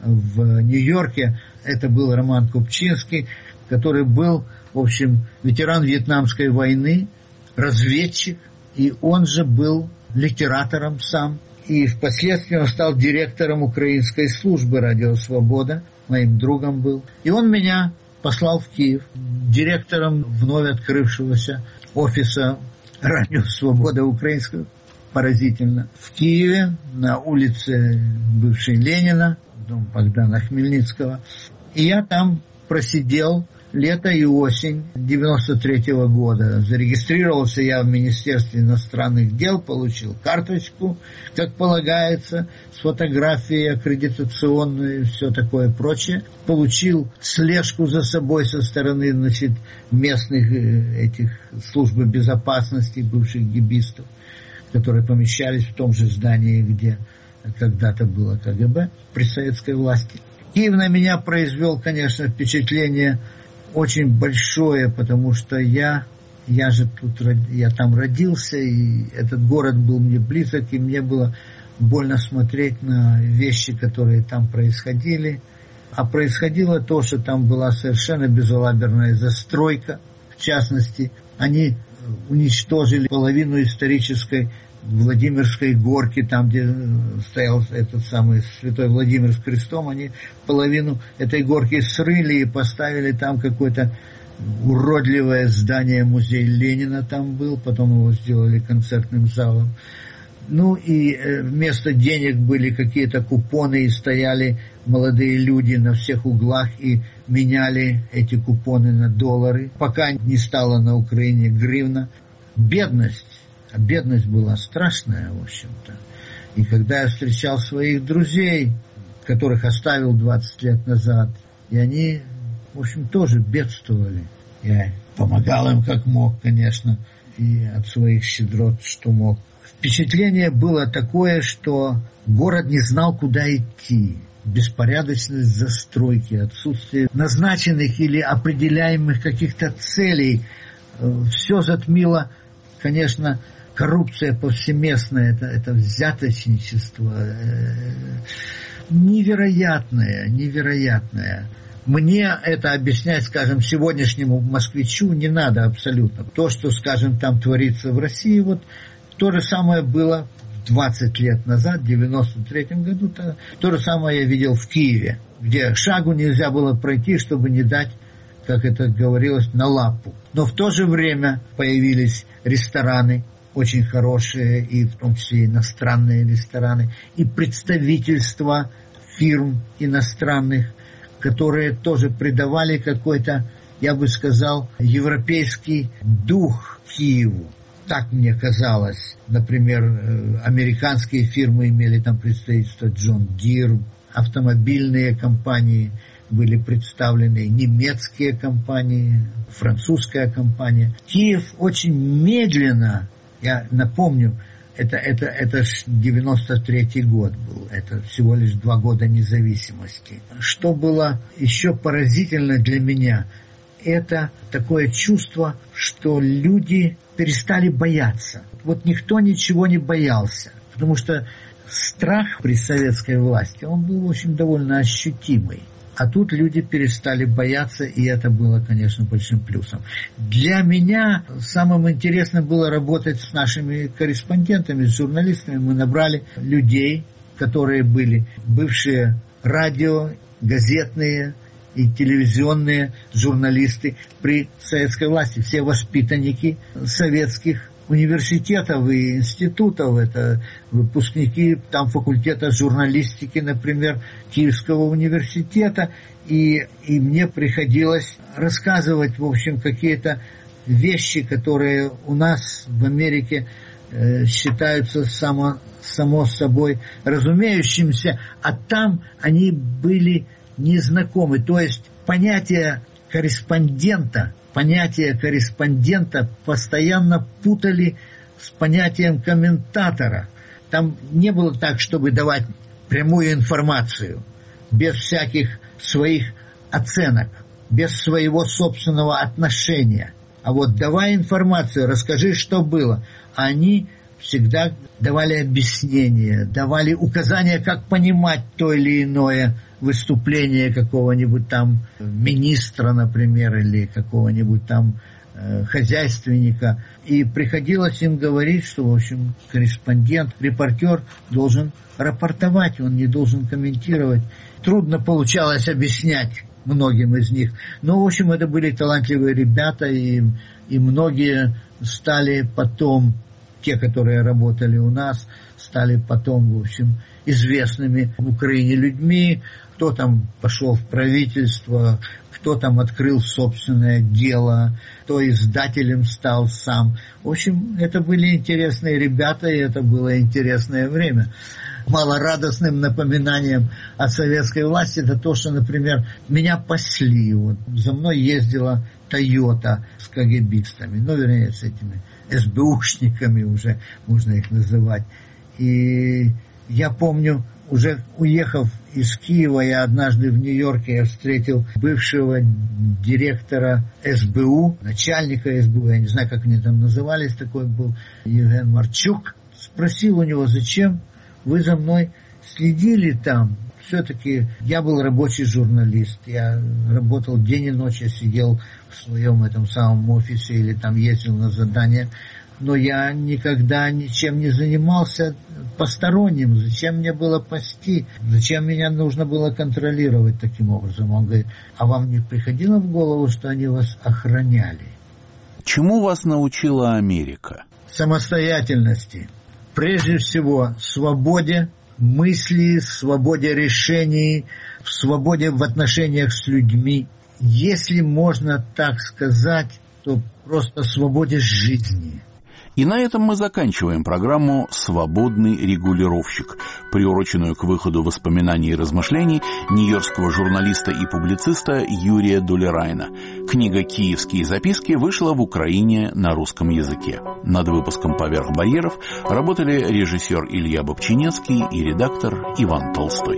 в Нью-Йорке. Это был Роман Купчинский, который был, в общем, ветеран Вьетнамской войны, разведчик, и он же был литератором сам. И впоследствии он стал директором украинской службы «Радио Свобода», моим другом был. И он меня послал в Киев директором вновь открывшегося офиса «Радио Свобода» украинского. Поразительно. В Киеве, на улице бывшей Ленина, дом Богдана Хмельницкого. И я там просидел лето и осень девяносто третьего года. Зарегистрировался я в Министерстве иностранных дел, получил карточку, как полагается, с фотографией аккредитационной и все такое прочее. Получил слежку за собой со стороны, значит, местных этих служб безопасности, бывших гибистов, которые помещались в том же здании, где когда-то было КГБ при советской власти. Киев на меня произвел, конечно, впечатление очень большое, потому что я, я же тут, я там родился, и этот город был мне близок, и мне было больно смотреть на вещи, которые там происходили. А происходило то, что там была совершенно безалаберная застройка. В частности, они уничтожили половину исторической Владимирской горки, там, где стоял этот самый святой Владимир с крестом, они половину этой горки срыли и поставили там какое-то уродливое здание, музей Ленина там был, потом его сделали концертным залом. Ну и вместо денег были какие-то купоны, и стояли молодые люди на всех углах и меняли эти купоны на доллары, пока не стало на Украине гривна. Бедность. А бедность была страшная, в общем-то. И когда я встречал своих друзей, которых оставил двадцать лет назад, и они, в общем, тоже бедствовали. Я помогал им как мог, конечно, и от своих щедрот, что мог. Впечатление было такое, что город не знал, куда идти. Беспорядочность застройки, отсутствие назначенных или определяемых каких-то целей. Все затмило, конечно, коррупция повсеместная, это, это взяточничество э, невероятное, невероятное. Мне это объяснять, скажем, сегодняшнему москвичу не надо абсолютно. То, что, скажем, там творится в России, вот то же самое было двадцать лет назад, в девяносто третьем году, то, то же самое я видел в Киеве, где шагу нельзя было пройти, чтобы не дать, как это говорилось, на лапу. Но в то же время появились рестораны, очень хорошие, и в том числе иностранные рестораны, и представительства фирм иностранных, которые тоже придавали какой-то, я бы сказал, европейский дух Киеву. Так мне казалось. Например, американские фирмы имели там представительство, Джон Дир, автомобильные компании были представлены, немецкие компании, французская компания. Киев очень медленно, я напомню, это, это, это девяносто третий год был, это всего лишь два года независимости. Что было еще поразительно для меня, это такое чувство, что люди перестали бояться. Вот никто ничего не боялся, потому что страх при советской власти, он был, в общем, довольно ощутимый. А тут люди перестали бояться, и это было, конечно, большим плюсом. Для меня самым интересным было работать с нашими корреспондентами, с журналистами. Мы набрали людей, которые были бывшие радио, газетные и телевизионные журналисты при советской власти. Все воспитанники советских университетов и институтов, это выпускники там факультета журналистики, например, Киевского университета, и, и мне приходилось рассказывать, в общем, какие-то вещи, которые у нас в Америке э, считаются само, само собой разумеющимся, а там они были незнакомы. То есть понятие корреспондента Понятие корреспондента постоянно путали с понятием комментатора. Там не было так, чтобы давать прямую информацию, без всяких своих оценок, без своего собственного отношения. А вот давай информацию, расскажи, что было. А они всегда давали объяснения, давали указания, как понимать то или иное выступление какого-нибудь там министра, например, или какого-нибудь там э, хозяйственника. И приходилось им говорить, что, в общем, корреспондент, репортер должен рапортовать, он не должен комментировать. Трудно получалось объяснять многим из них. Но, в общем, это были талантливые ребята, и, и многие стали потом, те, которые работали у нас, стали потом, в общем, известными в Украине людьми. Кто там пошел в правительство, кто там открыл собственное дело, кто издателем стал сам. В общем, это были интересные ребята, и это было интересное время. Малорадостным напоминанием о советской власти это то, что, например, меня пасли. Вот, за мной ездила Тойота с кагебистами, ну, вернее, с этими эсбэушниками уже можно их называть. И я помню, уже уехав из Киева, я однажды в Нью-Йорке я встретил бывшего директора эс бэ у, начальника эс бэ у, я не знаю, как они там назывались, такой был Евген Марчук. Спросил у него, зачем вы за мной следили там? Все-таки я был рабочий журналист, я работал день и ночь, я сидел в своем этом самом офисе или там ездил на задания, но я никогда ничем не занимался посторонним. Зачем мне было пасти? Зачем меня нужно было контролировать таким образом? Он говорит, а вам не приходило в голову, что они вас охраняли? Чему вас научила Америка? Самостоятельности. Прежде всего, свободе мысли, свободе решений, свободе в отношениях с людьми. Если можно так сказать, то просто свободе жизни. И на этом мы заканчиваем программу «Свободный регулировщик», приуроченную к выходу воспоминаний и размышлений нью-йоркского журналиста и публициста Юрия Дулерайна. Книга «Киевские записки» вышла в Украине на русском языке. Над выпуском «Поверх барьеров» работали режиссер Илья Бобчинецкий и редактор Иван Толстой.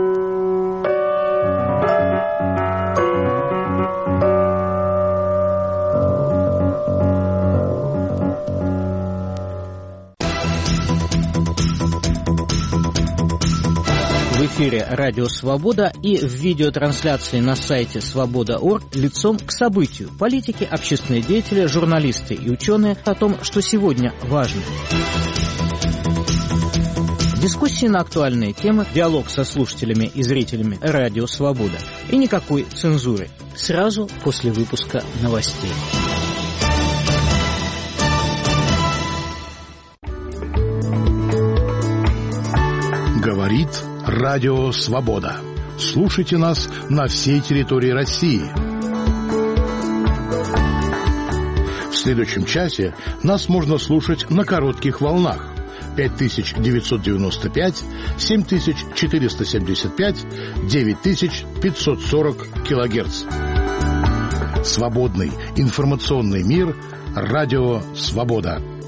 В эфире «Радио Свобода» и в видеотрансляции на сайте свобода точка орг лицом к событию. Политики, общественные деятели, журналисты и ученые о том, что сегодня важно. Дискуссии на актуальные темы, диалог со слушателями и зрителями «Радио Свобода». И никакой цензуры. Сразу после выпуска новостей. Говорит Радио Свобода. Слушайте нас на всей территории России. В следующем часе нас можно слушать на коротких волнах пять тысяч девятьсот девяносто пять, семь тысяч четыреста семьдесят пять, девять тысяч пятьсот сорок килогерц. Свободный информационный мир. Радио Свобода.